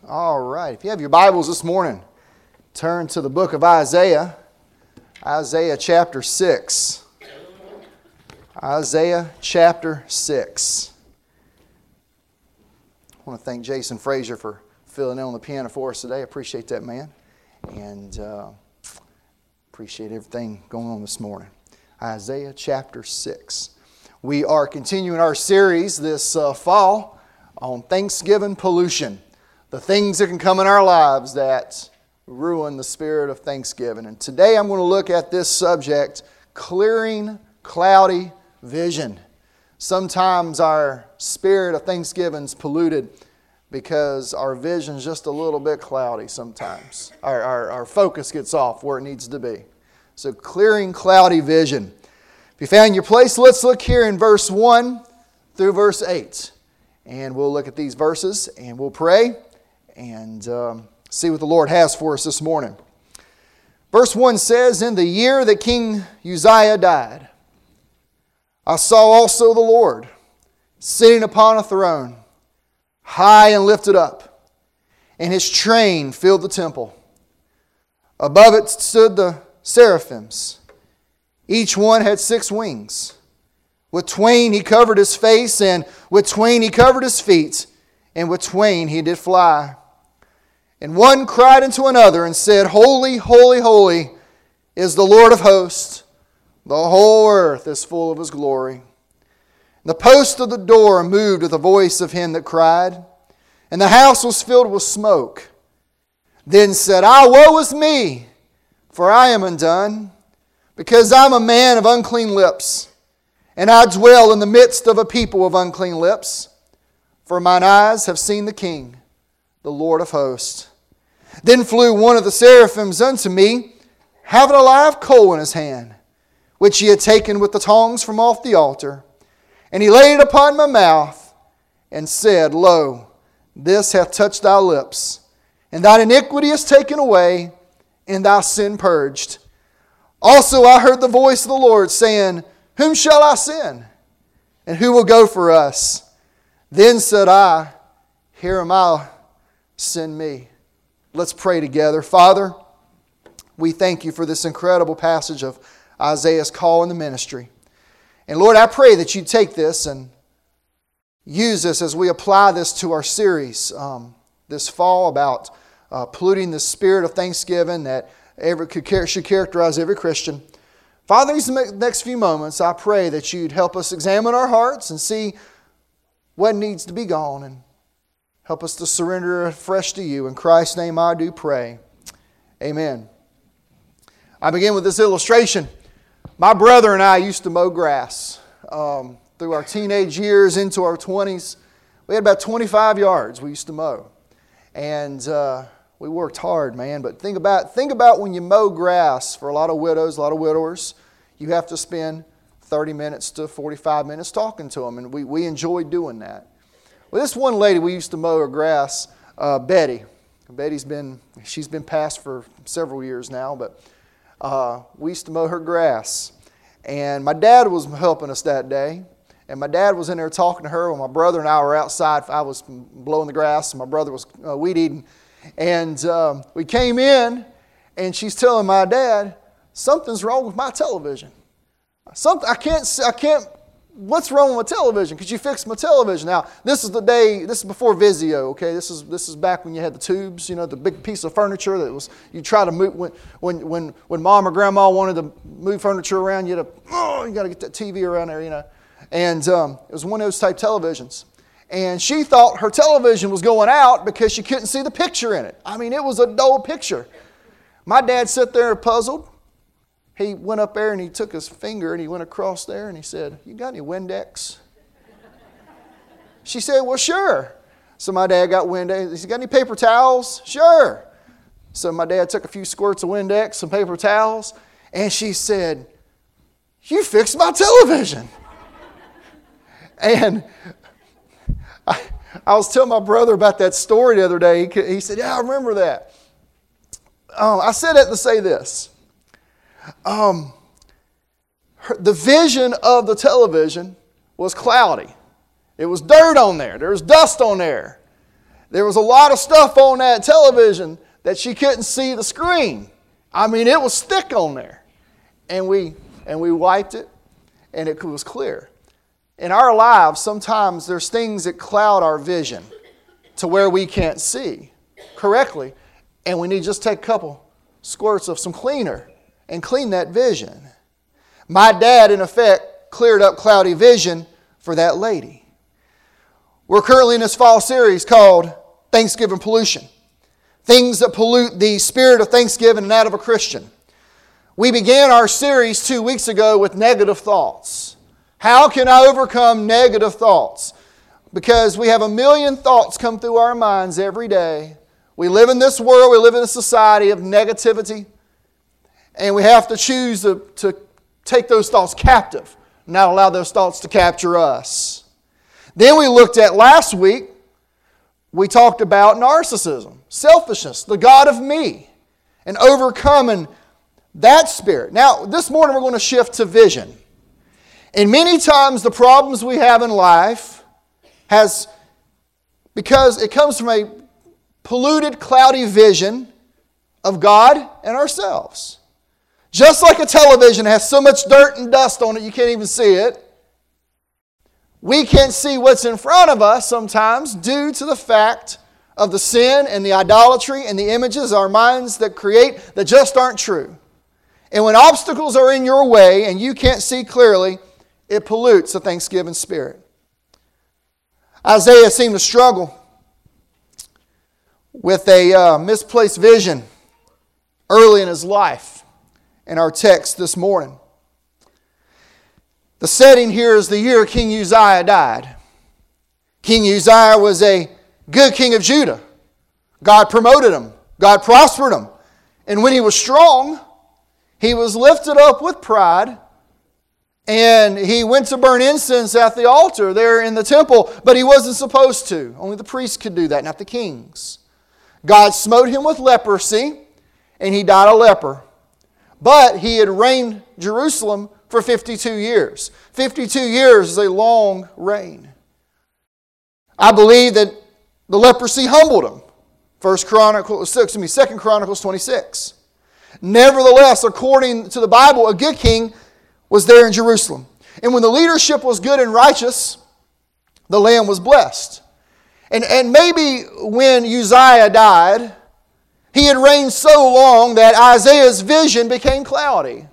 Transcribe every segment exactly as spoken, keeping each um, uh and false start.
All right. If you have your Bibles this morning, turn to the book of Isaiah, Isaiah chapter six. Isaiah chapter six. I want to thank Jason Frazier for filling in on the piano for us today. I appreciate that, man. And uh, appreciate everything going on this morning. Isaiah chapter six. We are continuing our series this uh, fall on Thanksgiving pollution. The things that can come in our lives that ruin the spirit of Thanksgiving. And today I'm going to look at this subject, clearing cloudy vision. Sometimes our spirit of Thanksgiving is polluted because our vision is just a little bit cloudy sometimes. Our, our, our focus gets off where it needs to be. So clearing cloudy vision. If you found your place, let's look here in verse one through verse eight. And we'll look at these verses and we'll pray and um, see what the Lord has for us this morning. Verse one says, "In the year that King Uzziah died, I saw also the Lord sitting upon a throne, high and lifted up, and His train filled the temple. Above it stood the seraphims. Each one had six wings. With twain He covered His face, and with twain He covered His feet, and with twain He did fly. And one cried unto another and said, Holy, holy, holy is the Lord of hosts. The whole earth is full of His glory. The post of the door moved with the voice of him that cried, and the house was filled with smoke. Then said I, Woe is me, for I am undone, because I am a man of unclean lips, and I dwell in the midst of a people of unclean lips. For mine eyes have seen the King, the Lord of hosts. Then flew one of the seraphims unto me, having a live coal in his hand, which he had taken with the tongs from off the altar. And he laid it upon my mouth, and said, Lo, this hath touched thy lips, and thine iniquity is taken away, and thy sin purged. Also I heard the voice of the Lord saying, Whom shall I send? And who will go for us? Then said I, Here am I, send me. Let's pray together. Father, we thank You for this incredible passage of Isaiah's call in the ministry. And Lord, I pray that You take this and use this as we apply this to our series um, this fall about uh, polluting the spirit of Thanksgiving that every, could, should characterize every Christian. Father, these next few moments, I pray that You'd help us examine our hearts and see what needs to be gone, and help us to surrender afresh to You. In Christ's name I do pray. Amen. I begin with this illustration. My brother and I used to mow grass um, through our teenage years into our twenties. We had about twenty-five yards we used to mow. And uh, we worked hard, man. But think about, think about when you mow grass for a lot of widows, a lot of widowers, you have to spend thirty minutes to forty-five minutes talking to them. And we, we enjoyed doing that. Well, this one lady we used to mow her grass, uh, Betty. Betty's been, she's been passed for several years now, but uh, we used to mow her grass. And my dad was helping us that day. And my dad was in there talking to her while my brother and I were outside. I was blowing the grass and my brother was uh, weed eating. And um, we came in and she's telling my dad, something's wrong with my television. Something, I can't, I can't, what's wrong with my television? Could you fix my television? Now, this is the day, this is before Vizio, okay? This is this is back when you had the tubes, you know, the big piece of furniture that was, you try to move, when when when, when mom or grandma wanted to move furniture around, you had to, oh, you got to get that T V around there, you know. And um, it was one of those type televisions. And she thought her television was going out because she couldn't see the picture in it. I mean, it was a dull picture. My dad sat there puzzled. He went up there and he took his finger and he went across there and he said, You got any Windex? She said, Well, sure. So my dad got Windex. He said, Got any paper towels? Sure. So my dad took a few squirts of Windex, some paper towels, and she said, You fixed my television. And I, I was telling my brother about that story the other day. He, he said, Yeah, I remember that. Um, I said that to say this. Um, her, the vision of the television was cloudy. It was dirt on there. There was dust on there. There was a lot of stuff on that television that she couldn't see the screen. I mean, it was thick on there. And we and we wiped it, and it was clear. In our lives, sometimes there's things that cloud our vision to where we can't see correctly, and we need to just take a couple squirts of some cleaner and clean that vision. My dad, in effect, cleared up cloudy vision for that lady. We're currently in this fall series called Thanksgiving Pollution. Things that pollute the spirit of Thanksgiving and that of a Christian. We began our series two weeks ago with negative thoughts. How can I overcome negative thoughts? Because we have a million thoughts come through our minds every day. We live in this world, we live in a society of negativity, and we have to choose to, to take those thoughts captive, not allow those thoughts to capture us. Then we looked at last week, we talked about narcissism, selfishness, the God of me, and overcoming that spirit. Now, this morning we're going to shift to vision. And many times the problems we have in life has, because it comes from a polluted, cloudy vision of God and ourselves. Just like a television has so much dirt and dust on it you can't even see it, we can't see what's in front of us sometimes due to the fact of the sin and the idolatry and the images our minds that create that just aren't true. And when obstacles are in your way and you can't see clearly, it pollutes the Thanksgiving spirit. Isaiah seemed to struggle with a uh, misplaced vision early in his life in our text this morning. The setting here is the year King Uzziah died. King Uzziah was a good king of Judah. God promoted him. God prospered him. And when he was strong, he was lifted up with pride, and he went to burn incense at the altar there in the temple, but he wasn't supposed to. Only the priests could do that, not the kings. God smote him with leprosy, and he died a leper. But he had reigned Jerusalem for fifty-two years. fifty-two years is a long reign. I believe that the leprosy humbled him. First Chronicles, excuse me, Second Chronicles twenty-six. Nevertheless, according to the Bible, a good king was there in Jerusalem. And when the leadership was good and righteous, the land was blessed. And, and maybe when Uzziah died, he had reigned so long that Isaiah's vision became cloudy.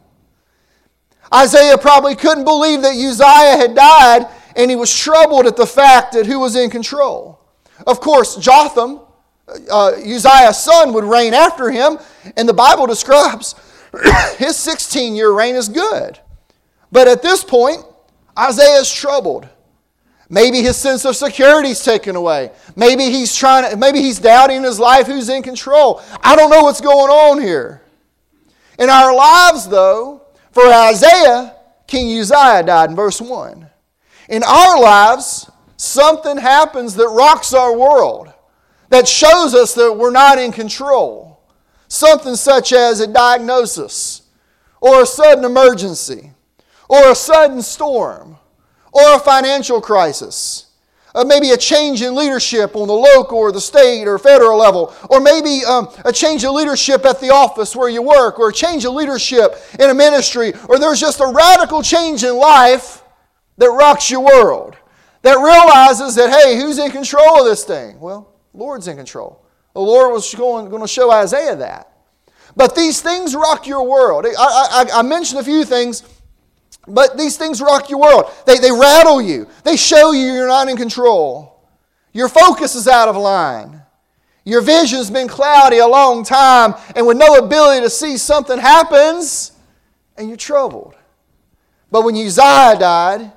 Isaiah probably couldn't believe that Uzziah had died, and he was troubled at the fact that who was in control. Of course, Jotham, uh, Uzziah's son, would reign after him, and the Bible describes his sixteen-year reign as good. But at this point, Isaiah is troubled. Maybe his sense of security is taken away. Maybe he's trying to, maybe he's doubting his life, who's in control. I don't know what's going on here. In our lives, though, for Isaiah, King Uzziah died in verse one. In our lives, something happens that rocks our world, that shows us that we're not in control. Something such as a diagnosis, or a sudden emergency, or a sudden storm, or a financial crisis, or maybe a change in leadership on the local or the state or federal level, or maybe um, a change of leadership at the office where you work, or a change of leadership in a ministry, or there's just a radical change in life that rocks your world, that realizes that, hey, who's in control of this thing? Well, the Lord's in control. The Lord was going, going to show Isaiah that. But these things rock your world. I, I, I mentioned a few things. But these things rock your world. They, they rattle you. They show you you're not in control. Your focus is out of line. Your vision's been cloudy a long time, and with no ability to see, something happens, and you're troubled. But when Uzziah died,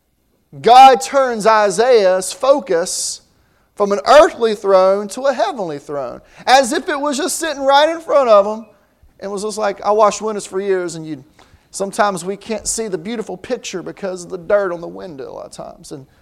God turns Isaiah's focus from an earthly throne to a heavenly throne, as if it was just sitting right in front of him, and was just like, I washed windows for years, and you'd sometimes we can't see the beautiful picture because of the dirt on the window a lot of times. And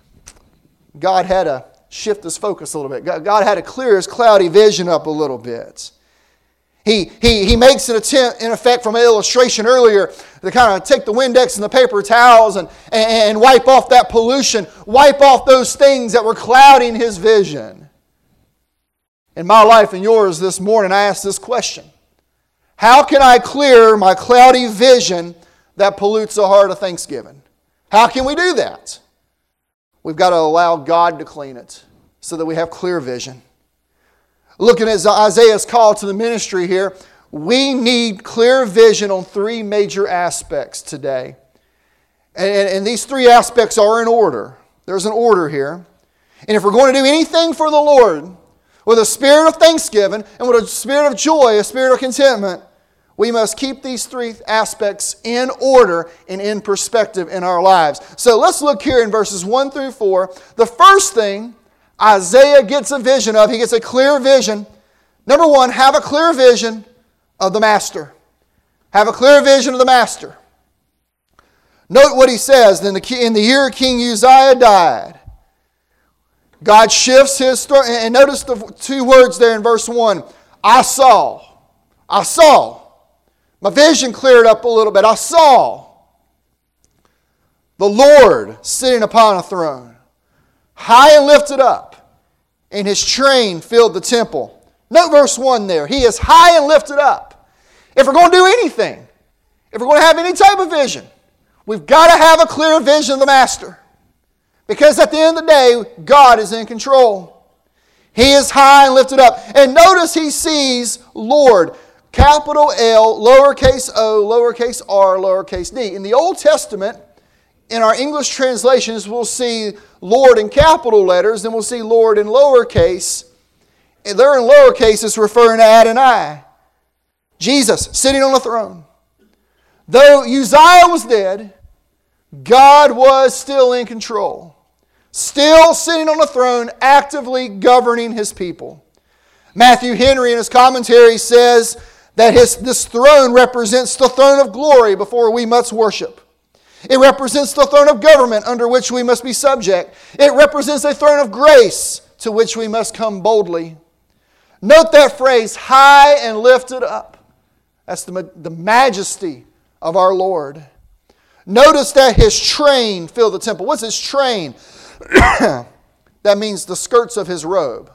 God had to shift his focus a little bit. God had to clear his cloudy vision up a little bit. He, he, he makes an attempt, in effect, from an illustration earlier, to kind of take the Windex and the paper towels and, and wipe off that pollution, wipe off those things that were clouding his vision. In my life and yours this morning, I ask this question. How can I clear my cloudy vision that pollutes the heart of thanksgiving? How can we do that? We've got to allow God to clean it so that we have clear vision. Looking at Isaiah's call to the ministry here, we need clear vision on three major aspects today. And, and these three aspects are in order. There's an order here. And if we're going to do anything for the Lord, with a spirit of thanksgiving and with a spirit of joy, a spirit of contentment, we must keep these three aspects in order and in perspective in our lives. So let's look here in verses one through four. The first thing Isaiah gets a vision of, he gets a clear vision. Number one, have a clear vision of the Master. Have a clear vision of the Master. Note what he says. In the, in the year King Uzziah died, God shifts his throne. And notice the two words there in verse one. I saw. I saw. My vision cleared up a little bit. I saw the Lord sitting upon a throne, high and lifted up, and His train filled the temple. Note verse one there. He is high and lifted up. If we're going to do anything, if we're going to have any type of vision, we've got to have a clear vision of the Master. Because at the end of the day, God is in control. He is high and lifted up. And notice He sees Lord. Capital L, lowercase o, lowercase r, lowercase d. In the Old Testament, in our English translations, we'll see Lord in capital letters, then we'll see Lord in lowercase. And there in lowercase is referring to Adonai. Jesus sitting on the throne. Though Uzziah was dead, God was still in control. Still sitting on the throne, actively governing His people. Matthew Henry in his commentary says that his, this throne represents the throne of glory before we must worship. It represents the throne of government under which we must be subject. It represents a throne of grace to which we must come boldly. Note that phrase, high and lifted up. That's the, the majesty of our Lord. Notice that His train filled the temple. What's His train? That means the skirts of His robe.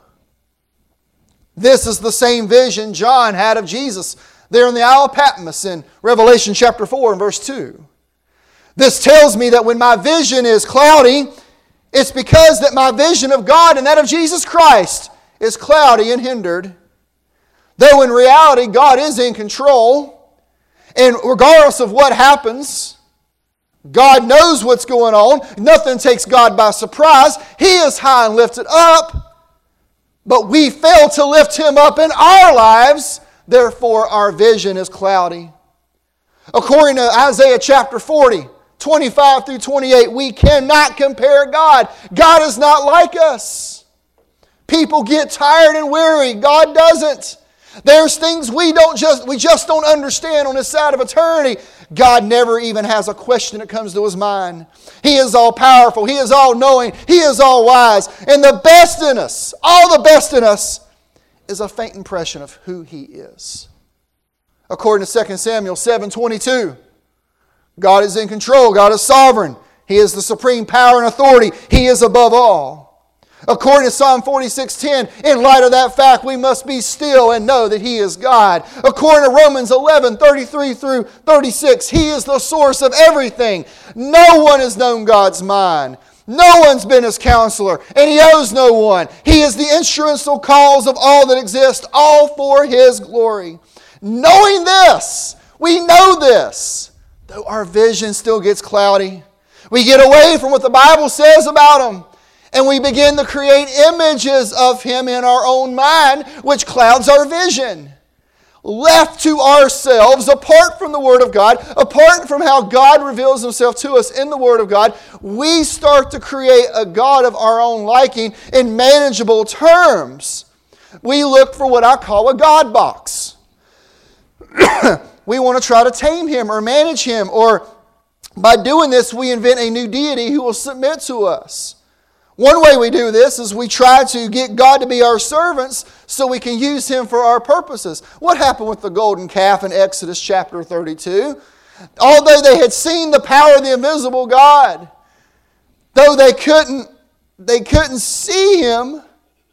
This is the same vision John had of Jesus there in the Isle of Patmos in Revelation chapter four and verse two. This tells me that when my vision is cloudy, it's because that my vision of God and that of Jesus Christ is cloudy and hindered. Though in reality God is in control, and regardless of what happens, God knows what's going on. Nothing takes God by surprise. He is high and lifted up. But we fail to lift Him up in our lives. Therefore, our vision is cloudy. According to Isaiah chapter forty, twenty-five through twenty-eight, we cannot compare God. God is not like us. People get tired and weary. God doesn't. There's things we don't just we just don't understand on this side of eternity. God never even has a question that comes to His mind. He is all powerful. He is all knowing. He is all wise. And the best in us, all the best in us, is a faint impression of who He is. According to Second Samuel seven twenty-two, God is in control. God is sovereign. He is the supreme power and authority. He is above all. According to Psalm forty-six ten, in light of that fact, we must be still and know that He is God. According to Romans eleven thirty-three through thirty-six, He is the source of everything. No one has known God's mind. No one's been His counselor, and He owes no one. He is the instrumental cause of all that exists, all for His glory. Knowing this, we know this, though our vision still gets cloudy. We get away from what the Bible says about Him. And we begin to create images of Him in our own mind, which clouds our vision. Left to ourselves, apart from the Word of God, apart from how God reveals Himself to us in the Word of God, we start to create a God of our own liking in manageable terms. We look for what I call a God box. We want to try to tame Him or manage Him, or by doing this, we invent a new deity who will submit to us. One way we do this is we try to get God to be our servants so we can use Him for our purposes. What happened with the golden calf in Exodus chapter thirty-two? Although they had seen the power of the invisible God, though they couldn't, they couldn't see Him,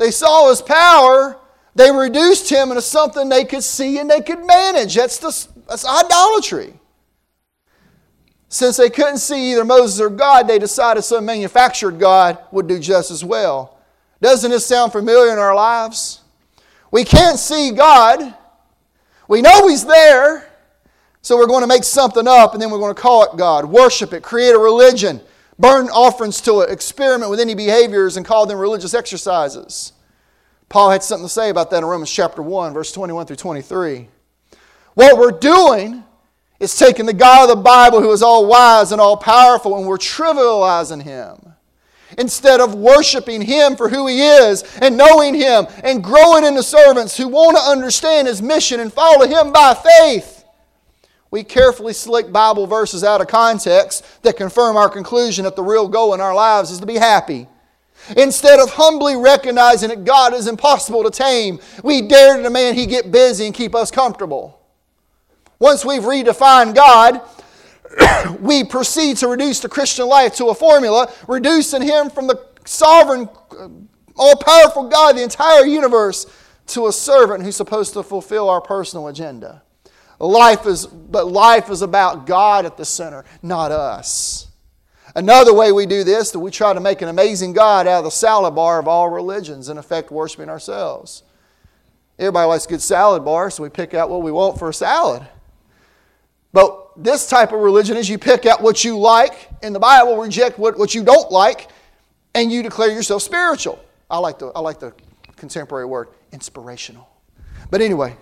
They saw His power. They reduced Him into something they could see and they could manage. That's, the, that's idolatry. Since they couldn't see either Moses or God, they decided some manufactured God would do just as well. Doesn't this sound familiar in our lives? We can't see God. We know He's there. So we're going to make something up and then we're going to call it God. Worship it. Create a religion. Burn offerings to it. Experiment with any behaviors and call them religious exercises. Paul had something to say about that in Romans chapter one, verse twenty-one through twenty-three. What we're doing is taking the God of the Bible who is all wise and all powerful and we're trivializing Him. Instead of worshiping Him for who He is and knowing Him and growing into servants who want to understand His mission and follow Him by faith, we carefully select Bible verses out of context that confirm our conclusion that the real goal in our lives is to be happy. Instead of humbly recognizing that God is impossible to tame, we dare to demand He get busy and keep us comfortable. Once we've redefined God, we proceed to reduce the Christian life to a formula, reducing Him from the sovereign, all-powerful God of the entire universe to a servant who's supposed to fulfill our personal agenda. Life is, but life is about God at the center, not us. Another way we do this, that we try to make an amazing God out of the salad bar of all religions, in effect worshiping ourselves. Everybody likes a good salad bar, so we pick out what we want for a salad. But this type of religion is you pick out what you like in the Bible, reject what, what you don't like, and you declare yourself spiritual. I like the, I like the contemporary word, inspirational. But anyway,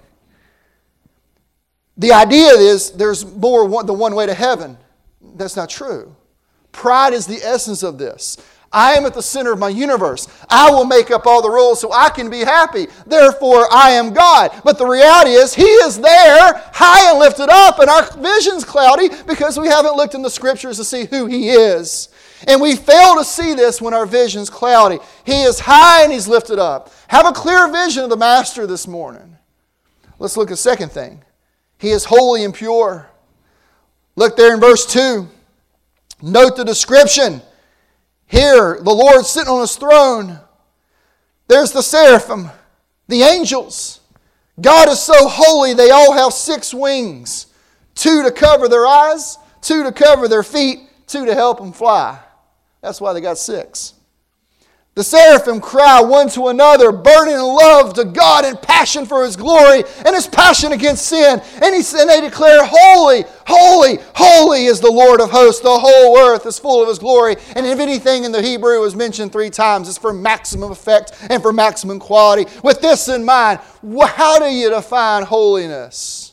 the idea is there's more than one way to heaven. That's not true. Pride is the essence of this. I am at the center of my universe. I will make up all the rules so I can be happy. Therefore, I am God. But the reality is, He is there, high and lifted up, and our vision's cloudy because we haven't looked in the Scriptures to see who He is. And we fail to see this when our vision's cloudy. He is high and He's lifted up. Have a clear vision of the Master this morning. Let's look at the second thing. He is holy and pure. Look there in verse two. Note the description. Here, the Lord sitting on His throne. There's the seraphim, the angels. God is so holy, they all have six wings. Two to cover their eyes, two to cover their feet, two to help them fly. That's why they got six. The seraphim cry one to another, burning in love to God and passion for His glory and His passion against sin. And, he, and they declare, holy, holy, holy is the Lord of hosts. The whole earth is full of His glory. And if anything in the Hebrew is mentioned three times, it's for maximum effect and for maximum quality. With this in mind, how do you define holiness?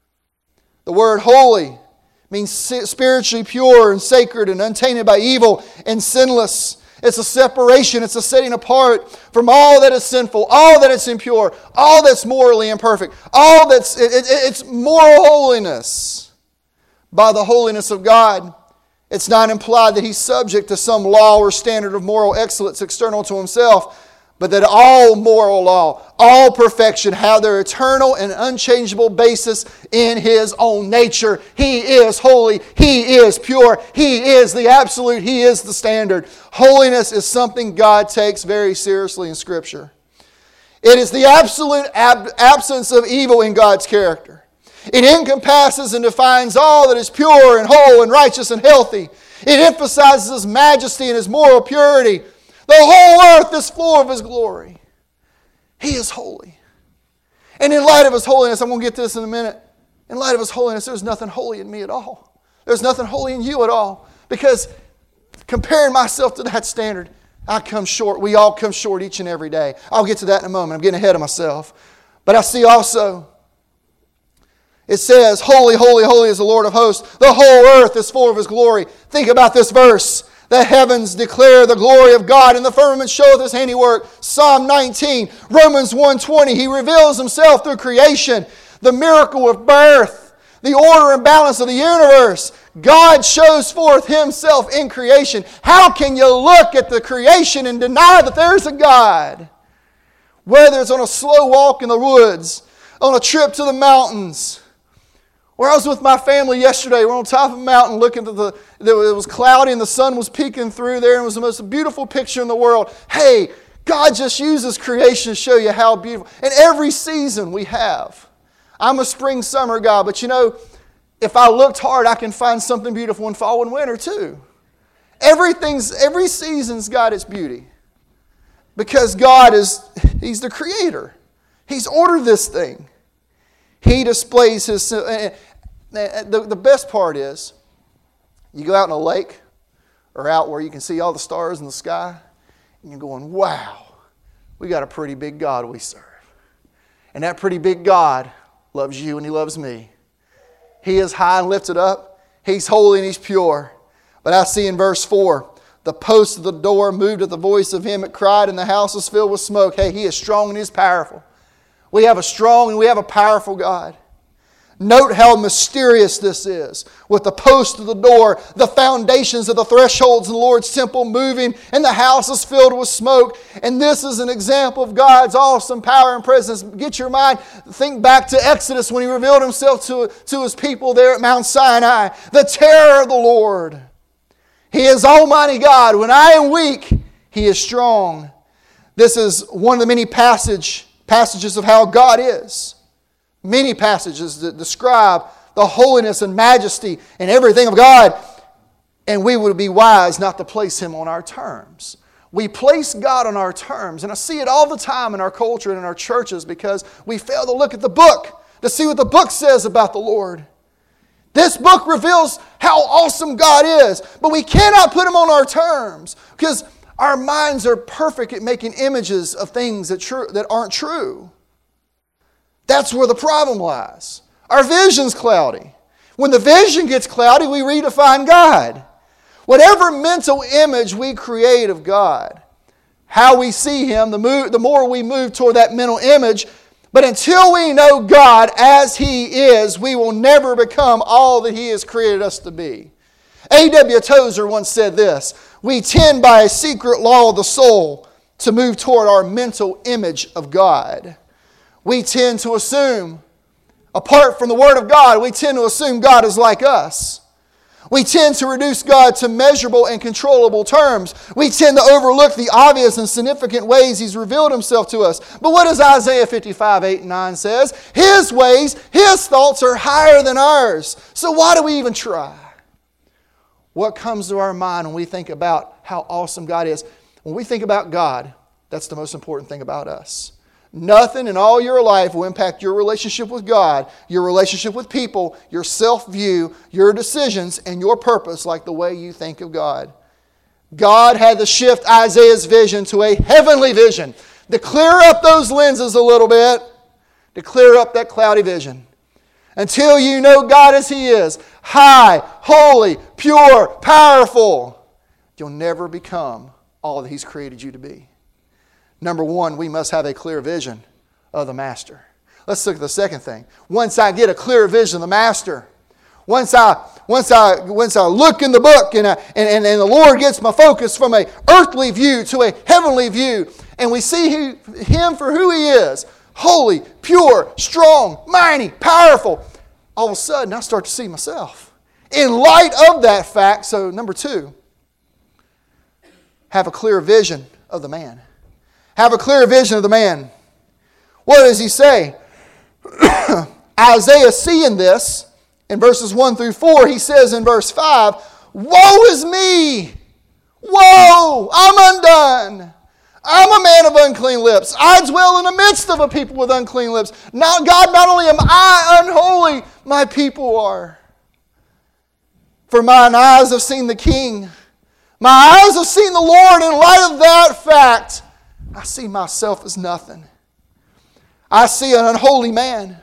The word holy means spiritually pure and sacred and untainted by evil and sinless. It's a separation. It's a setting apart from all that is sinful, all that is impure, all that's morally imperfect, all that's it, it, it's moral holiness. By the holiness of God, it's not implied that He's subject to some law or standard of moral excellence external to Himself, but that all moral law, all perfection have their eternal and unchangeable basis in His own nature. He is holy. He is pure. He is the absolute. He is the standard. Holiness is something God takes very seriously in Scripture. It is the absolute ab- absence of evil in God's character. It encompasses and defines all that is pure and whole and righteous and healthy. It emphasizes His majesty and His moral purity. The whole earth is full of His glory. He is holy. And in light of His holiness, I'm going to get to this in a minute. In light of His holiness, there's nothing holy in me at all. There's nothing holy in you at all. Because comparing myself to that standard, I come short. We all come short each and every day. I'll get to that in a moment. I'm getting ahead of myself. But I see also, it says, holy, holy, holy is the Lord of hosts. The whole earth is full of His glory. Think about this verse. The heavens declare the glory of God, and the firmament showeth His handiwork. Psalm nineteen, Romans one twenty. He reveals Himself through creation, the miracle of birth, the order and balance of the universe. God shows forth Himself in creation. How can you look at the creation and deny that there's a God? Whether it's on a slow walk in the woods, on a trip to the mountains, where I was with my family yesterday, we're on top of a mountain looking at the, it was cloudy and the sun was peeking through there and it was the most beautiful picture in the world. Hey, God just uses creation to show you how beautiful. And every season we have. I'm a spring, summer guy, but you know, if I looked hard, I can find something beautiful in fall and winter too. Everything's, every season's got its beauty. Because God is, He's the creator. He's ordered this thing. He displays His... Uh, the, the best part is, you go out in a lake or out where you can see all the stars in the sky, and you're going, wow, we got a pretty big God we serve. And that pretty big God loves you and He loves me. He is high and lifted up. He's holy and He's pure. But I see in verse four, the post of the door moved at the voice of Him that cried, and the house was filled with smoke. Hey, He is strong and He is powerful. We have a strong and we have a powerful God. Note how mysterious this is. With the post of the door, the foundations of the thresholds of the Lord's temple moving, and the house is filled with smoke. And this is an example of God's awesome power and presence. Get your mind, think back to Exodus when He revealed Himself to, to His people there at Mount Sinai. The terror of the Lord. He is Almighty God. When I am weak, He is strong. This is one of the many passage, passages of how God is. Many passages that describe the holiness and majesty and everything of God. And we would be wise not to place Him on our terms. We place God on our terms. And I see it all the time in our culture and in our churches because we fail to look at the book to see what the book says about the Lord. This book reveals how awesome God is. But we cannot put Him on our terms because our minds are perfect at making images of things that, tr- that aren't true. That's where the problem lies. Our vision's cloudy. When the vision gets cloudy, we redefine God. Whatever mental image we create of God, how we see Him, the, move, the more we move toward that mental image. But until we know God as He is, we will never become all that He has created us to be. A W Tozer once said this, we tend by a secret law of the soul to move toward our mental image of God. We tend to assume, apart from the Word of God, we tend to assume God is like us. We tend to reduce God to measurable and controllable terms. We tend to overlook the obvious and significant ways He's revealed Himself to us. But what does Isaiah fifty-five, eight and nine says? His ways, His thoughts are higher than ours. So why do we even try? What comes to our mind when we think about how awesome God is? When we think about God, that's the most important thing about us. Nothing in all your life will impact your relationship with God, your relationship with people, your self-view, your decisions, and your purpose like the way you think of God. God had to shift Isaiah's vision to a heavenly vision to clear up those lenses a little bit, to clear up that cloudy vision. Until you know God as He is, high, holy, pure, powerful, you'll never become all that He's created you to be. Number one, we must have a clear vision of the Master. Let's look at the second thing. Once I get a clear vision of the Master, once I once I once I look in the book and, I, and, and, and the Lord gets my focus from an earthly view to a heavenly view, and we see who, Him for who He is, holy, pure, strong, mighty, powerful, all of a sudden I start to see myself. In light of that fact, so number two, have a clear vision of the man. Have a clear vision of the man. What does he say? Isaiah, seeing this, in verses one through four, he says in verse five, woe is me! Woe! I'm undone! I'm a man of unclean lips. I dwell in the midst of a people with unclean lips. Now, God, not only am I unholy, my people are. For mine eyes have seen the King. My eyes have seen the Lord. In light of that fact, I see myself as nothing. I see an unholy man.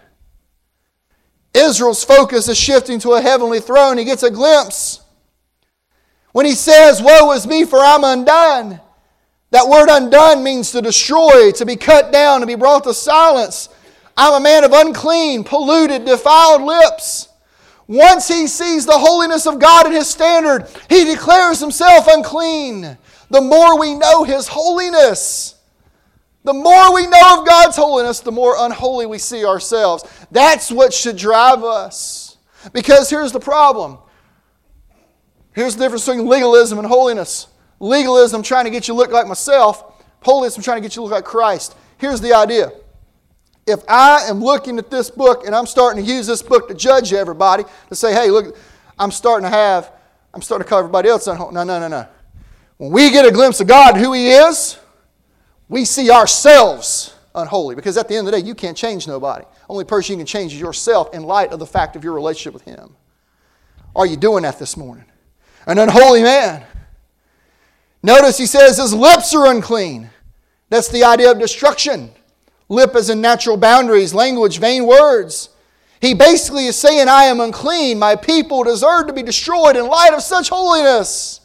Israel's focus is shifting to a heavenly throne. He gets a glimpse. When he says, woe is me, for I'm undone. That word undone means to destroy, to be cut down, to be brought to silence. I'm a man of unclean, polluted, defiled lips. Once he sees the holiness of God and His standard, he declares himself unclean. The more we know His holiness, the more we know of God's holiness, the more unholy we see ourselves. That's what should drive us. Because here's the problem. Here's the difference between legalism and holiness. Legalism, trying to get you to look like myself. Holiness, I'm trying to get you to look like Christ. Here's the idea. If I am looking at this book and I'm starting to use this book to judge everybody, to say, hey, look, I'm starting to have, I'm starting to call everybody else unholy. No, no, no, no. When we get a glimpse of God, who He is, we see ourselves unholy. Because at the end of the day, you can't change nobody. Only person you can change is yourself in light of the fact of your relationship with Him. Are you doing that this morning? An unholy man. Notice he says his lips are unclean. That's the idea of destruction. Lip as in natural boundaries, language, vain words. He basically is saying, I am unclean. My people deserve to be destroyed in light of such holiness.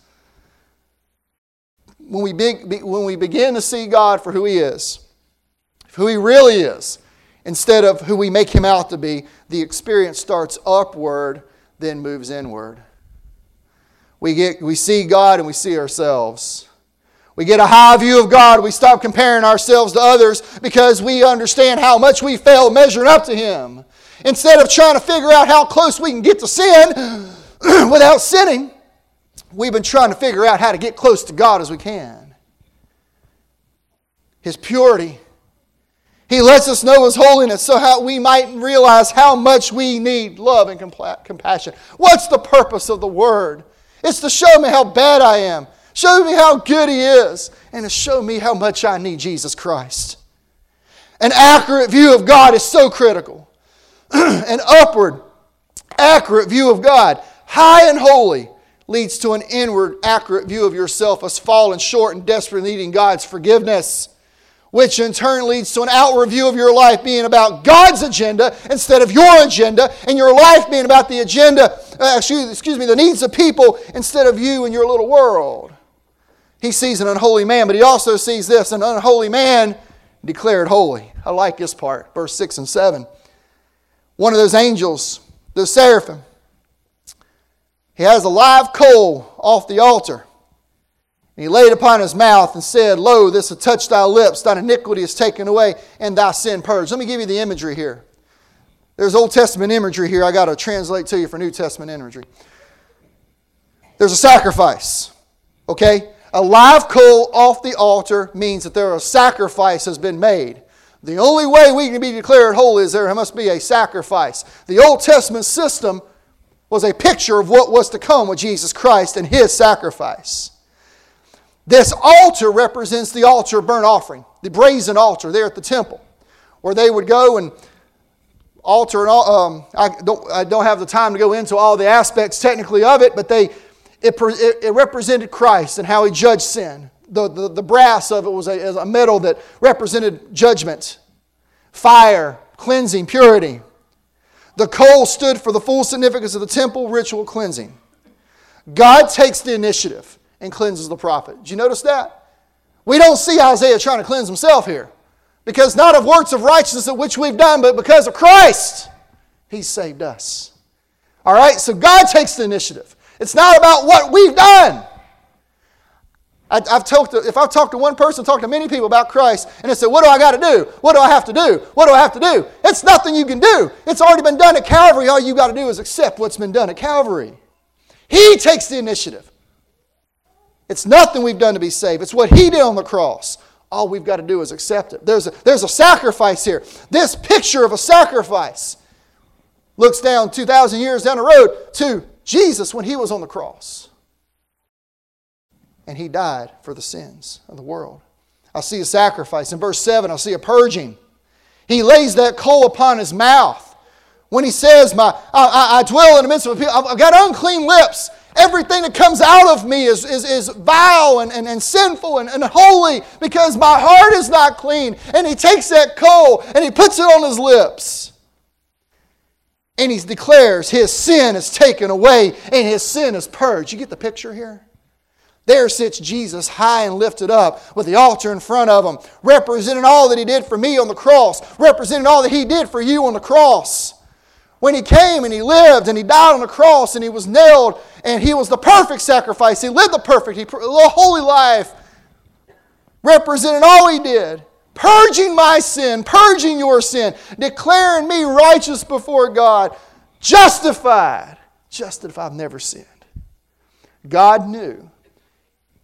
When we, be, when we begin to see God for who He is, who He really is, instead of who we make Him out to be, the experience starts upward, then moves inward. We get, we see God and we see ourselves. We get a high view of God. We stop comparing ourselves to others because we understand how much we fail measuring up to Him. Instead of trying to figure out how close we can get to sin without sinning, we've been trying to figure out how to get close to God as we can. His purity. He lets us know His holiness so how we might realize how much we need love and compa- compassion. What's the purpose of the Word? It's to show me how bad I am. Show me how good He is. And to show me how much I need Jesus Christ. An accurate view of God is so critical. An upward, accurate view of God, high and holy, leads to an inward, accurate view of yourself as fallen short and desperately needing God's forgiveness, which in turn leads to an outward view of your life being about God's agenda instead of your agenda, and your life being about the agenda, uh, excuse, excuse me, the needs of people instead of you and your little world. He sees an unholy man, but he also sees this, an unholy man declared holy. I like this part, verse six and seven. One of those angels, the seraphim, he has a live coal off the altar. And he laid upon his mouth and said, Lo, this hath touched thy lips, thine iniquity is taken away, and thy sin purged. Let me give you the imagery here. There's Old Testament imagery here I got to translate to you for New Testament imagery. There's a sacrifice, okay? A live coal off the altar means that there a sacrifice has been made. The only way we can be declared holy is there must be a sacrifice. The Old Testament system was a picture of what was to come with Jesus Christ and His sacrifice. This altar represents the altar of burnt offering, the brazen altar there at the temple, where they would go and altar and all. Um, I don't, I don't have the time to go into all the aspects technically of it, but they it, it, it represented Christ and how He judged sin. The, the, the brass of it was a, a metal that represented judgment, fire, cleansing, purity. The coal stood for the full significance of the temple ritual cleansing. God takes the initiative and cleanses the prophet. Did you notice that? We don't see Isaiah trying to cleanse himself here. Because not of works of righteousness of which we've done, but because of Christ, He's saved us. All right? So God takes the initiative. It's not about what we've done. I, I've talked to, if I've talked to one person, talked to many people about Christ, and they said, what do I got to do? What do I have to do? What do I have to do? It's nothing you can do. It's already been done at Calvary. All you got to do is accept what's been done at Calvary. He takes the initiative. It's nothing we've done to be saved. It's what He did on the cross. All we've got to do is accept it. There's a, there's a sacrifice here. This picture of a sacrifice looks down two thousand years down the road to Jesus when He was on the cross. And He died for the sins of the world. I see a sacrifice. In verse seven, I see a purging. He lays that coal upon His mouth. When He says, "My, I, I, I dwell in the midst of people, I've got unclean lips. Everything that comes out of me is, is, is vile and, and, and sinful and, and holy because my heart is not clean." And He takes that coal and He puts it on His lips. And He declares His sin is taken away and His sin is purged. You get the picture here? There sits Jesus high and lifted up with the altar in front of Him, representing all that He did for me on the cross, representing all that He did for you on the cross. When He came and He lived and He died on the cross and He was nailed and He was the perfect sacrifice. He lived the perfect, He the holy life, representing all He did. Purging my sin, purging your sin, declaring me righteous before God, justified, just as if I've never sinned. God knew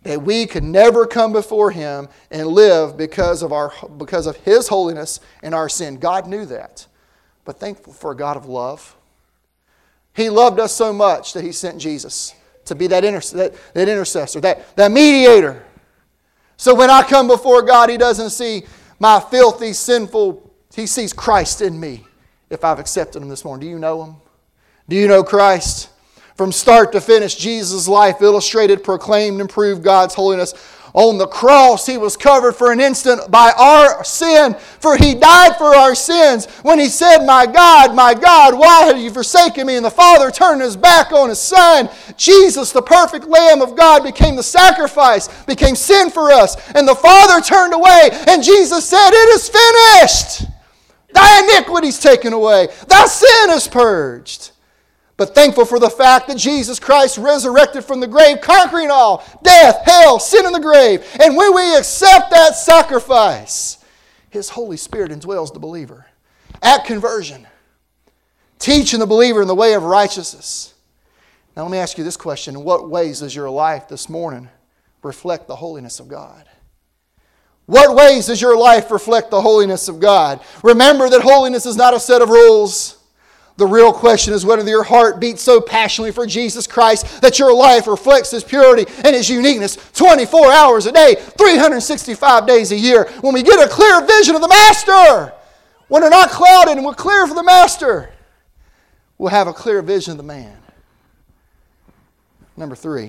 that we could never come before Him and live because of, our, because of His holiness and our sin. God knew that. But thankful for a God of love. He loved us so much that He sent Jesus to be that, inter- that, that intercessor, that, that mediator. So when I come before God, He doesn't see my filthy, sinful, He sees Christ in me if I've accepted Him this morning. Do you know Him? Do you know Christ? From start to finish, Jesus' life illustrated, proclaimed, and proved God's holiness. On the cross, He was covered for an instant by our sin, for He died for our sins. When He said, "My God, my God, why have you forsaken me?" and the Father turned His back on His Son, Jesus, the perfect Lamb of God, became the sacrifice, became sin for us. And the Father turned away, and Jesus said, "It is finished. Thy iniquity is taken away. Thy sin is purged." But thankful for the fact that Jesus Christ resurrected from the grave, conquering all, death, hell, sin, and the grave. And when we accept that sacrifice, His Holy Spirit indwells the believer at conversion, teaching the believer in the way of righteousness. Now let me ask you this question. In what ways does your life this morning reflect the holiness of God? What ways does your life reflect the holiness of God? Remember that holiness is not a set of rules. The real question is whether your heart beats so passionately for Jesus Christ that your life reflects His purity and His uniqueness twenty-four hours a day, three hundred sixty-five days a year. When we get a clear vision of the Master, when we're not clouded and we're clear for the Master, we'll have a clear vision of the man. Number three,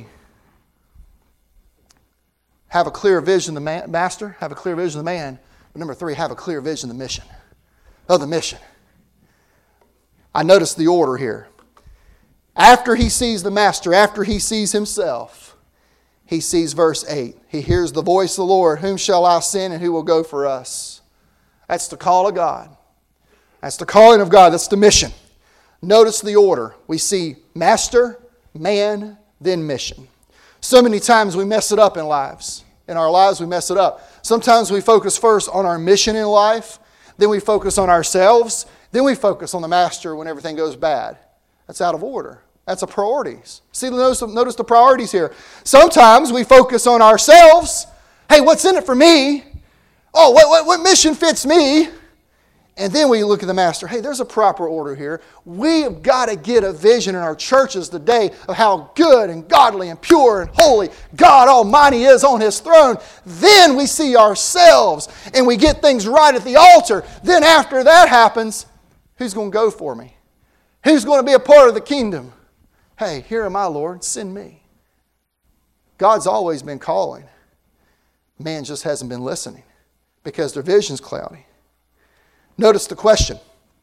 have a clear vision of the man, Master, have a clear vision of the man. But number three, have a clear vision of the mission. Of the mission. I notice the order here. After he sees the Master, after he sees himself, he sees verse eight. He hears the voice of the Lord. "Whom shall I send, and who will go for us?" That's the call of God. That's the calling of God. That's the mission. Notice the order. We see Master, man, then mission. So many times we mess it up in lives. In our lives we mess it up. Sometimes we focus first on our mission in life. Then we focus on ourselves. Then we focus on the Master when everything goes bad. That's out of order. That's a priorities. See, notice, notice the priorities here. Sometimes we focus on ourselves. Hey, what's in it for me? Oh, what, what, what mission fits me? And then we look at the Master. Hey, there's a proper order here. We've got to get a vision in our churches today of how good and godly and pure and holy God Almighty is on His throne. Then we see ourselves and we get things right at the altar. Then after that happens, who's going to go for me? Who's going to be a part of the kingdom? Hey, here am I, Lord. Send me. God's always been calling. Man just hasn't been listening because their vision's cloudy. Notice the question.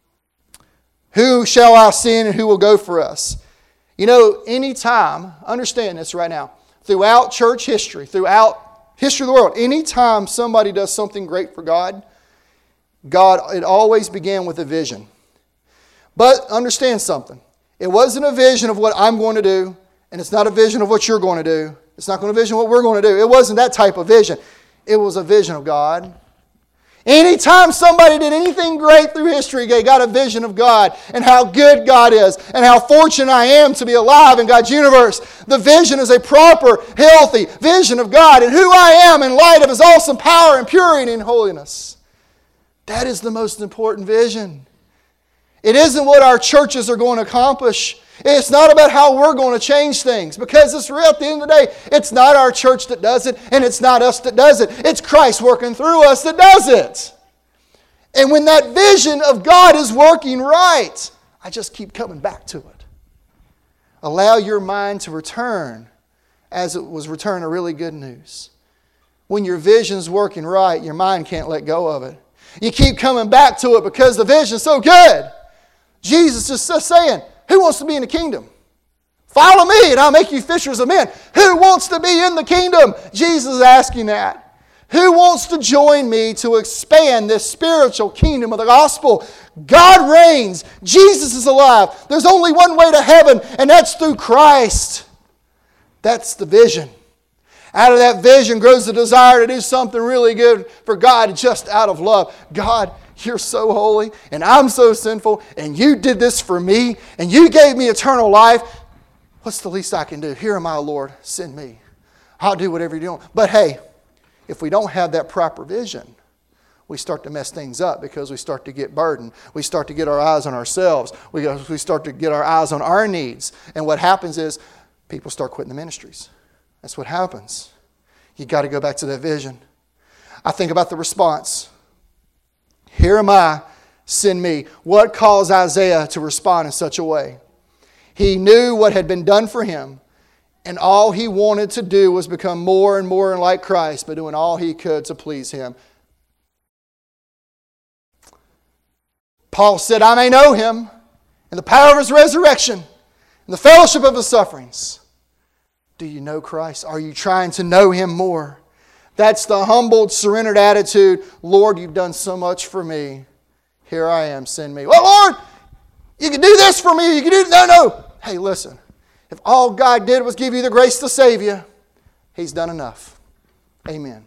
Who shall I send and who will go for us? You know, anytime, understand this right now, throughout church history, throughout history of the world, anytime somebody does something great for God, God, it always began with a vision. But understand something. It wasn't a vision of what I'm going to do, and it's not a vision of what you're going to do. It's not going to vision what we're going to do. It wasn't that type of vision. It was a vision of God. Anytime somebody did anything great through history, they got a vision of God and how good God is and how fortunate I am to be alive in God's universe. The vision is a proper, healthy vision of God and who I am in light of His awesome power and purity and holiness. That is the most important vision. It isn't what our churches are going to accomplish. It's not about how we're going to change things, because it's real at the end of the day, it's not our church that does it, and it's not us that does it. It's Christ working through us that does it. And when that vision of God is working right, I just keep coming back to it. Allow your mind to return as it was returning really good news. When your vision's working right, your mind can't let go of it. You keep coming back to it because the vision's so good. Jesus is just saying, who wants to be in the kingdom? Follow me and I'll make you fishers of men. Who wants to be in the kingdom? Jesus is asking that. Who wants to join me to expand this spiritual kingdom of the gospel? God reigns. Jesus is alive. There's only one way to heaven, and that's through Christ. That's the vision. Out of that vision grows the desire to do something really good for God just out of love. God, You're so holy, and I'm so sinful, and You did this for me, and You gave me eternal life. What's the least I can do? Here am I, Lord. Send me. I'll do whatever you're doing. But hey, if we don't have that proper vision, we start to mess things up because we start to get burdened. We start to get our eyes on ourselves. We, we start to get our eyes on our needs. And what happens is people start quitting the ministries. That's what happens. You got to go back to that vision. I think about the response. Here am I, send me. What caused Isaiah to respond in such a way? He knew what had been done for him, and all he wanted to do was become more and more like Christ, but doing all he could to please him. Paul said, I may know him and the power of his resurrection and the fellowship of his sufferings. Do you know Christ? Are you trying to know him more? That's the humbled, surrendered attitude. Lord, you've done so much for me. Here I am, send me. Well, Lord, you can do this for me. You can do... No, no. Hey, listen. If all God did was give you the grace to save you, He's done enough. Amen.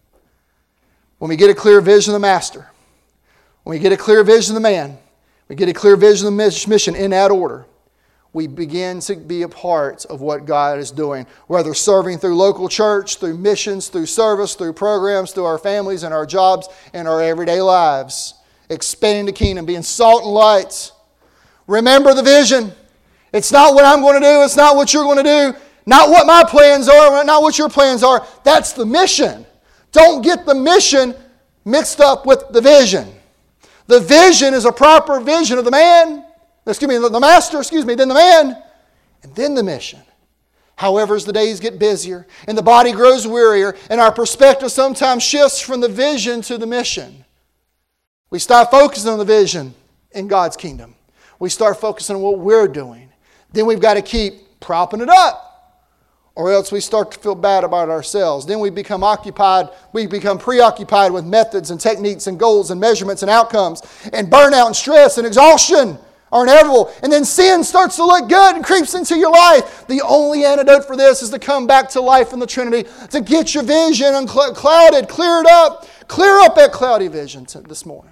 When we get a clear vision of the Master, when we get a clear vision of the man, we get a clear vision of the mission in that order, we begin to be a part of what God is doing, whether serving through local church, through missions, through service, through programs, through our families and our jobs and our everyday lives. Expanding the kingdom, being salt and light. Remember the vision. It's not what I'm going to do. It's not what you're going to do. Not what my plans are. Not what your plans are. That's the mission. Don't get the mission mixed up with the vision. The vision is a proper vision of the man, excuse me, the master, excuse me, then the man, and then the mission. However, as the days get busier and the body grows wearier and our perspective sometimes shifts from the vision to the mission, we start focusing on the vision in God's kingdom. We start focusing on what we're doing. Then we've got to keep propping it up, or else we start to feel bad about ourselves. Then we become occupied, we become preoccupied with methods and techniques and goals and measurements and outcomes. And burnout and stress and exhaustion are inevitable. And then sin starts to look good and creeps into your life. The only antidote for this is to come back to life in the Trinity, to get your vision unclouded, clear it up, clear up that cloudy vision this morning.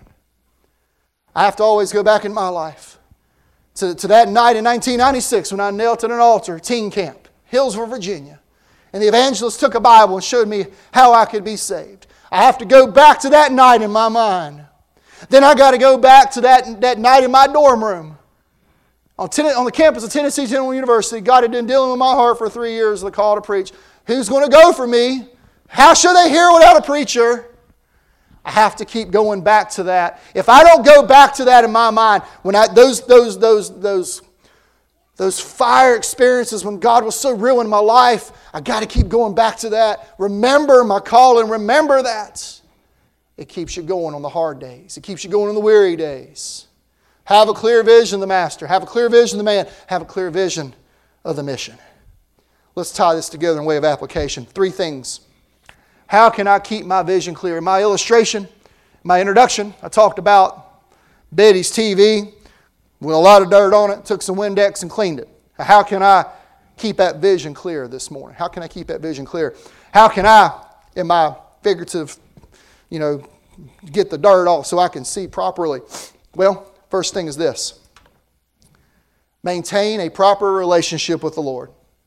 I have to always go back in my life to, to that night in nineteen ninety-six when I knelt at an altar, teen camp, Hillsville, Virginia. And the evangelist took a Bible and showed me how I could be saved. I have to go back to that night in my mind. Then I got to go back to that, that night in my dorm room. On, ten, on the campus of Tennessee General University, God had been dealing with my heart for three years, the call to preach. Who's going to go for me? How shall they hear without a preacher? I have to keep going back to that. If I don't go back to that in my mind, when I those those those those those fire experiences when God was so real in my life, I got to keep going back to that. Remember my calling. Remember that. It keeps you going on the hard days. It keeps you going on the weary days. Have a clear vision of the Master. Have a clear vision of the man. Have a clear vision of the mission. Let's tie this together in way of application. Three things. How can I keep my vision clear? In my illustration, my introduction, I talked about Betty's T V with a lot of dirt on it, took some Windex and cleaned it. How can I keep that vision clear this morning? How can I keep that vision clear? How can I, in my figurative, you know, get the dirt off so I can see properly? Well, first thing is this. Maintain a proper relationship with the Lord.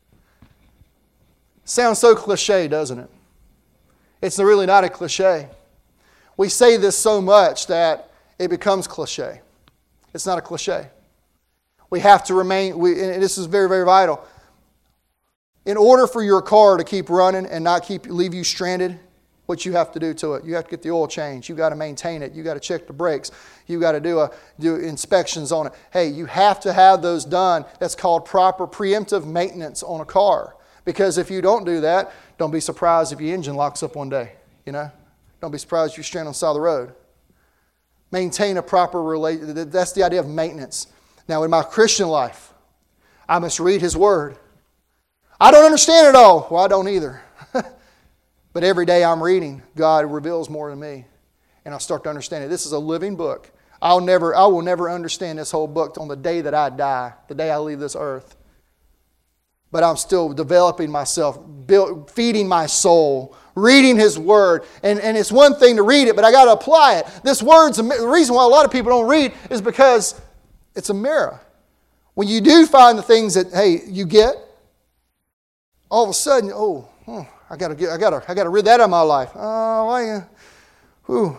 Sounds so cliche, doesn't it? It's really not a cliche. We say this so much that it becomes cliche. It's not a cliche. We have to remain, we, and this is very, very vital. In order for your car to keep running and not keep leave you stranded, what you have to do to it, you have to get the oil changed. You've got to maintain it. You've got to check the brakes. You've got to do, a, do inspections on it. Hey, you have to have those done. That's called proper preemptive maintenance on a car. Because if you don't do that, don't be surprised if your engine locks up one day. You know, don't be surprised if you're stranded on the side of the road. Maintain a proper relation. That's the idea of maintenance. Now, in my Christian life, I must read His Word. I don't understand it all. Well, I don't either. But every day I'm reading, God reveals more to me, and I start to understand it. This is a living book. I'll never, I will never understand this whole book on the day that I die, the day I leave this earth. But I'm still developing myself, build, feeding my soul, reading His Word. And, and it's one thing to read it, but I got to apply it. This Word's, the reason why a lot of people don't read is because it's a mirror. When you do find the things that, hey, you get, all of a sudden, oh, oh I gotta get, I gotta, I gotta rid that out of my life. Oh, I, whew.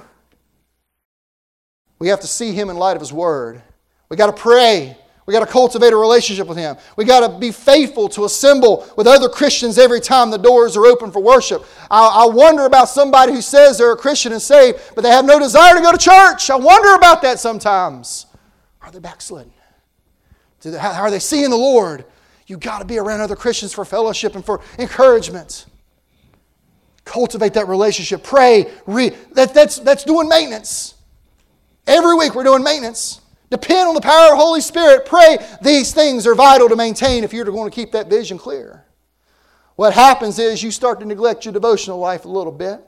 We have to see Him in light of His Word. We got to pray. We got to cultivate a relationship with Him. We got to be faithful to assemble with other Christians every time the doors are open for worship. I, I wonder about somebody who says they're a Christian and saved, but they have no desire to go to church. I wonder about that sometimes. Are they backslidden? Do they, how, how are they seeing the Lord? You got to be around other Christians for fellowship and for encouragement. Cultivate that relationship. Pray. Read. That, that's, that's doing maintenance. Every week we're doing maintenance. Depend on the power of the Holy Spirit. Pray. These things are vital to maintain if you're going to keep that vision clear. What happens is you start to neglect your devotional life a little bit.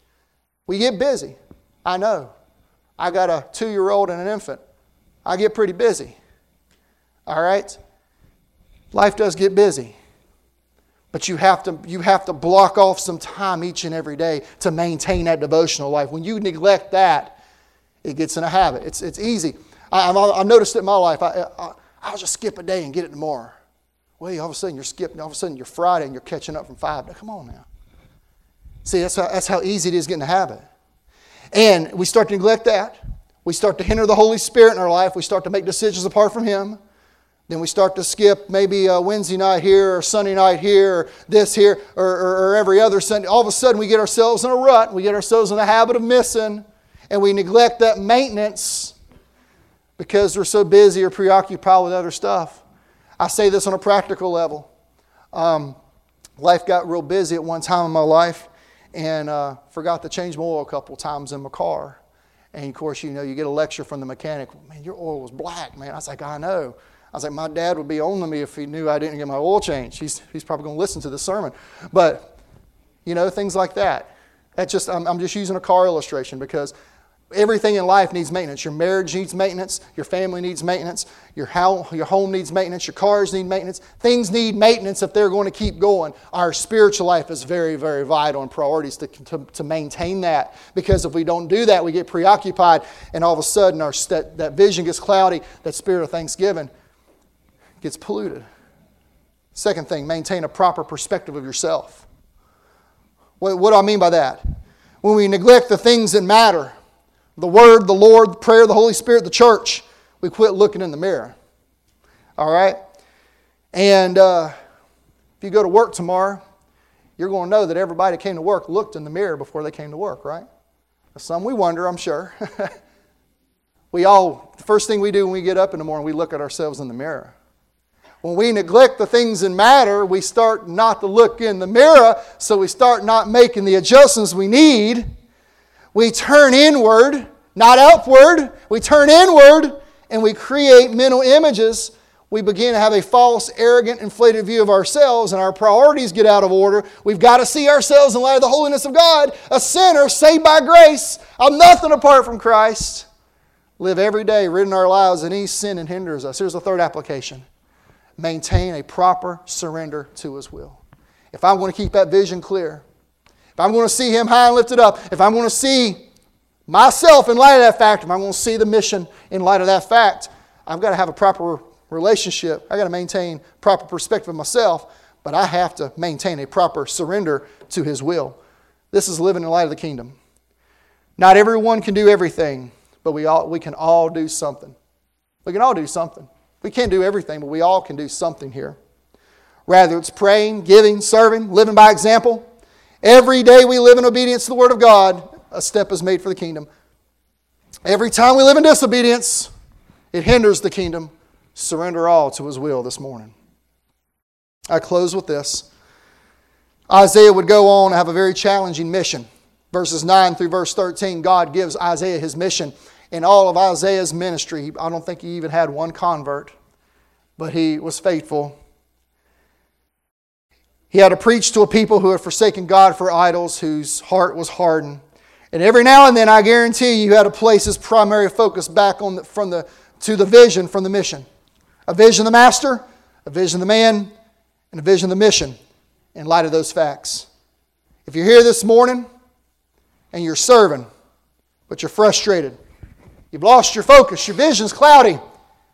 We get busy. I know. I got a two-year-old and an infant. I get pretty busy. All right? Life does get busy. But you have to, you have to block off some time each and every day to maintain that devotional life. When you neglect that, it gets in a habit. It's, it's easy. I, I've noticed it in my life. I, I, I'll just skip a day and get it tomorrow. Well, all of a sudden you're skipping. All of a sudden you're Friday and you're catching up from five. Come on now. See, that's how, that's how easy it is getting a habit. And we start to neglect that. We start to hinder the Holy Spirit in our life. We start to make decisions apart from Him. Then we start to skip maybe a Wednesday night here or Sunday night here or this here or, or, or every other Sunday. All of a sudden we get ourselves in a rut. We get ourselves in the habit of missing. And we neglect that maintenance because we're so busy or preoccupied with other stuff. I say this on a practical level. Um, life got real busy at one time in my life and uh, forgot to change my oil a couple times in my car. And of course, you know, you get a lecture from the mechanic. Man, your oil was black, man. I was like, I know. I was like, my dad would be on to me if he knew I didn't get my oil changed. He's, he's probably going to listen to this sermon. But, you know, things like that. That's just, I'm, I'm just using a car illustration because everything in life needs maintenance. Your marriage needs maintenance. Your family needs maintenance. Your, how, your home needs maintenance. Your cars need maintenance. Things need maintenance if they're going to keep going. Our spiritual life is very, very vital and priorities to, to, to maintain that. Because if we don't do that, we get preoccupied and all of a sudden our that, that vision gets cloudy. That spirit of thanksgiving gets polluted. Second thing, maintain a proper perspective of yourself. What, what do I mean by that? When we neglect the things that matter, the Word, the Lord, the prayer, the Holy Spirit, the church, we quit looking in the mirror. All right? And uh, if you go to work tomorrow, you're going to know that everybody that came to work looked in the mirror before they came to work, right? Some we wonder, I'm sure. We all, the first thing we do when we get up in the morning, we look at ourselves in the mirror. When we neglect the things that matter, we start not to look in the mirror, so we start not making the adjustments we need. We turn inward, not outward. We turn inward and we create mental images. We begin to have a false, arrogant, inflated view of ourselves and our priorities get out of order. We've got to see ourselves in light of the holiness of God. A sinner saved by grace. I'm nothing apart from Christ. Live every day ridding our lives and any sin and hinders us. Here's the third application. Maintain a proper surrender to His will. If I'm going to keep that vision clear, if I'm going to see Him high and lifted up, if I'm going to see myself in light of that fact, if I'm going to see the mission in light of that fact, I've got to have a proper relationship. I've got to maintain proper perspective of myself, but I have to maintain a proper surrender to His will. This is living in light of the kingdom. Not everyone can do everything, but we all we can all do something. We can all do something. We can't do everything, but we all can do something here. Rather it's praying, giving, serving, living by example. Every day we live in obedience to the Word of God, a step is made for the kingdom. Every time we live in disobedience, it hinders the kingdom. Surrender all to His will this morning. I close with this. Isaiah would go on and have a very challenging mission. Verses nine through verse thirteen, God gives Isaiah his mission. In all of Isaiah's ministry, I don't think he even had one convert, but he was faithful. He had to preach to a people who had forsaken God for idols, whose heart was hardened. And every now and then, I guarantee you, he had to place his primary focus back on the, from the, to the vision from the mission. A vision of the master, a vision of the man, and a vision of the mission in light of those facts. If you're here this morning and you're serving, but you're frustrated, you've lost your focus, your vision's cloudy,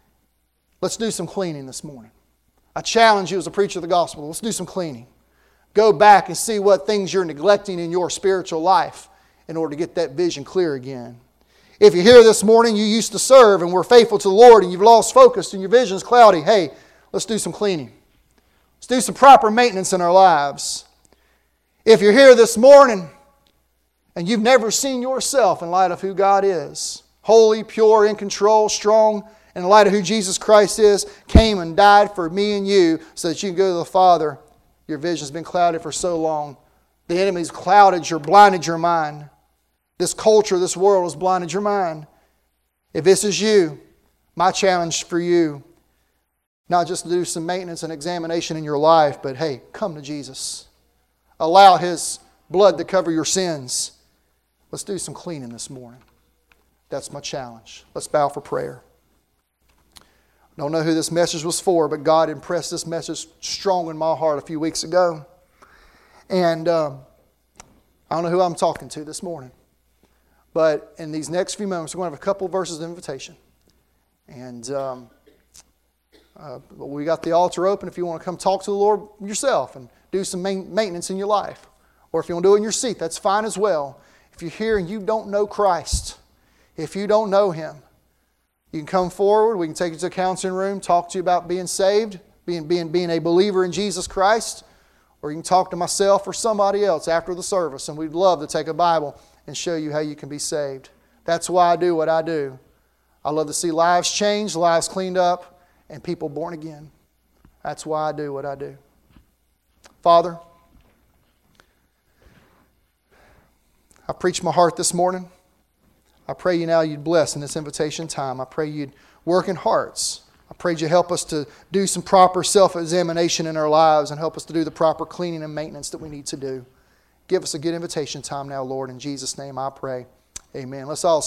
let's do some cleaning this morning. I challenge you as a preacher of the gospel, let's do some cleaning. Go back and see what things you're neglecting in your spiritual life in order to get that vision clear again. If you're here this morning, you used to serve and were faithful to the Lord and you've lost focus and your vision's cloudy, hey, let's do some cleaning. Let's do some proper maintenance in our lives. If you're here this morning and you've never seen yourself in light of who God is, holy, pure, in control, strong, in light of who Jesus Christ is, came and died for me and you so that you can go to the Father. Your vision's been clouded for so long. The enemy's clouded your, blinded your mind. This culture, this world has blinded your mind. If this is you, my challenge for you, not just to do some maintenance and examination in your life, but hey, come to Jesus. Allow His blood to cover your sins. Let's do some cleaning this morning. That's my challenge. Let's bow for prayer. I don't know who this message was for, but God impressed this message strong in my heart a few weeks ago. And um, I don't know who I'm talking to this morning. But in these next few moments, we're going to have a couple of verses of invitation. And um, uh, we got the altar open if you want to come talk to the Lord yourself and do some maintenance in your life. Or if you want to do it in your seat, that's fine as well. If you're here and you don't know Christ, if you don't know Him, you can come forward. We can take you to the counseling room, talk to you about being saved, being, being, being a believer in Jesus Christ. Or you can talk to myself or somebody else after the service. And we'd love to take a Bible and show you how you can be saved. That's why I do what I do. I love to see lives changed, lives cleaned up, and people born again. That's why I do what I do. Father, I preached my heart this morning. I pray you now you'd bless in this invitation time. I pray you'd work in hearts. I pray you help us to do some proper self-examination in our lives and help us to do the proper cleaning and maintenance that we need to do. Give us a good invitation time now, Lord. In Jesus' name I pray. Amen. Let's all